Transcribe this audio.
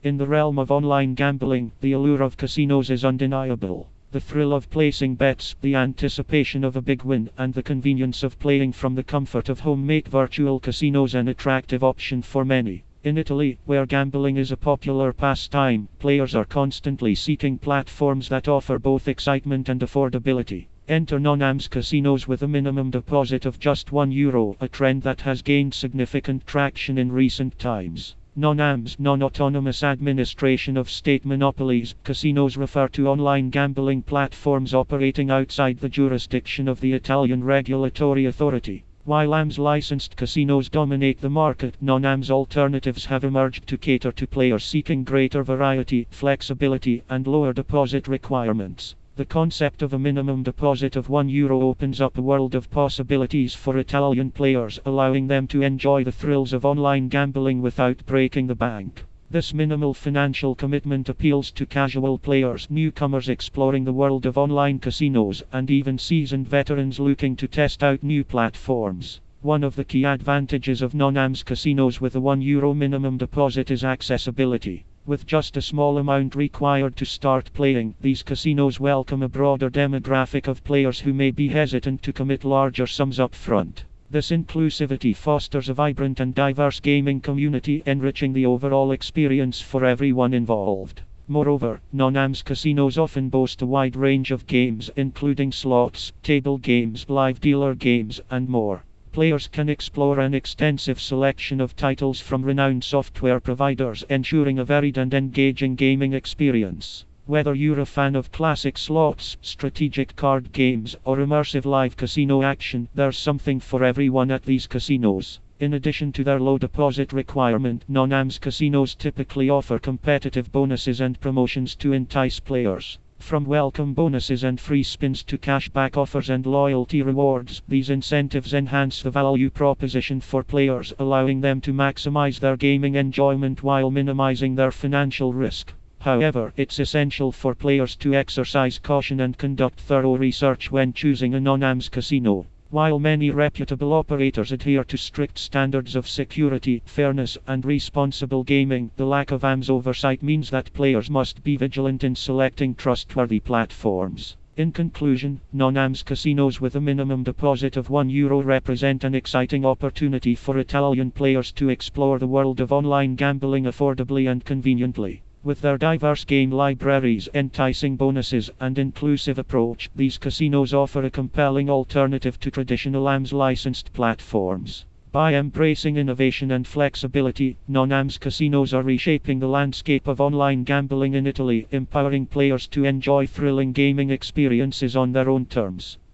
In the realm of online gambling, the allure of casinos is undeniable. The thrill of placing bets, the anticipation of a big win, and the convenience of playing from the comfort of home make virtual casinos an attractive option for many. In Italy, where gambling is a popular pastime, players are constantly seeking platforms that offer both excitement and affordability. Enter non-AMS casinos with a minimum deposit of just €1, a trend that has gained significant traction in recent times. Non-AMS, non-autonomous administration of state monopolies. Casinos refer to online gambling platforms operating outside the jurisdiction of the Italian regulatory authority. While AMS licensed casinos dominate the market, non-AMS alternatives have emerged to cater to players seeking greater variety, flexibility, and lower deposit requirements. The concept of a minimum deposit of €1 opens up a world of possibilities for Italian players, allowing them to enjoy the thrills of online gambling without breaking the bank. This minimal financial commitment appeals to casual players, newcomers exploring the world of online casinos, and even seasoned veterans looking to test out new platforms. One of the key advantages of non-AMS casinos with a €1 minimum deposit is accessibility. With just a small amount required to start playing, these casinos welcome a broader demographic of players who may be hesitant to commit larger sums up front. This inclusivity fosters a vibrant and diverse gaming community, enriching the overall experience for everyone involved. Moreover, non-AMS casinos often boast a wide range of games, including slots, table games, live dealer games, and more. Players can explore an extensive selection of titles from renowned software providers, ensuring a varied and engaging gaming experience. Whether you're a fan of classic slots, strategic card games, or immersive live casino action, there's something for everyone at these casinos. In addition to their low deposit requirement, non-AMS casinos typically offer competitive bonuses and promotions to entice players. From welcome bonuses and free spins to cashback offers and loyalty rewards, these incentives enhance the value proposition for players, allowing them to maximize their gaming enjoyment while minimizing their financial risk. However, it's essential for players to exercise caution and conduct thorough research when choosing a non-AMS casino. While many reputable operators adhere to strict standards of security, fairness, and responsible gaming, the lack of AMS oversight means that players must be vigilant in selecting trustworthy platforms. In conclusion, non-AMS casinos with a minimum deposit of €1 represent an exciting opportunity for Italian players to explore the world of online gambling affordably and conveniently. With their diverse game libraries, enticing bonuses, and inclusive approach, these casinos offer a compelling alternative to traditional AMS licensed platforms. By embracing innovation and flexibility, non-AMS casinos are reshaping the landscape of online gambling in Italy, empowering players to enjoy thrilling gaming experiences on their own terms.